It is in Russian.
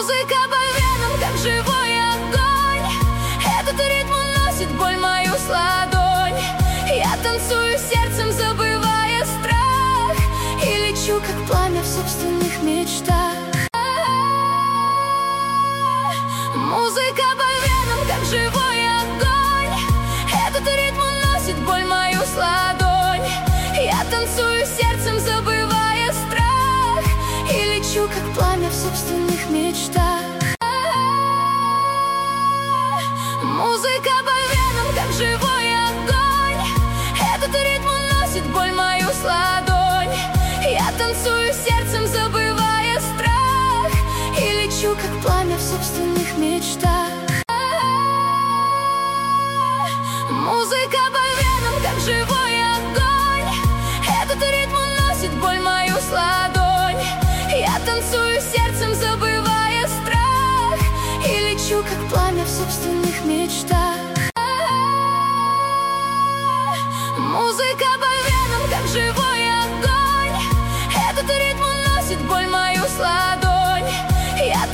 Музыка по венам, как живой огонь. Этот ритм уносит боль мою с ладонь. Я танцую сердцем, забывая страх, и лечу, как пламя в собственных мечтах. Музыка по венам, как живой огонь. Этот ритм уносит боль мою с ладонь. Я танцую сердцем, забывая страх, и лечу, как пламя в собственных мечтах. Музыка по венам, как живой огонь. Этот ритм уносит боль мою с ладонь. Я танцую сердцем, забывая страх, и лечу, как пламя в собственных мечтах. Музыка по венам, как живой огонь. Этот ритм уносит боль мою с ладонь. Я танцую сердцем, забывая страх, и лечу, как пламя в собственных мечтах. Музыка по венам, как живой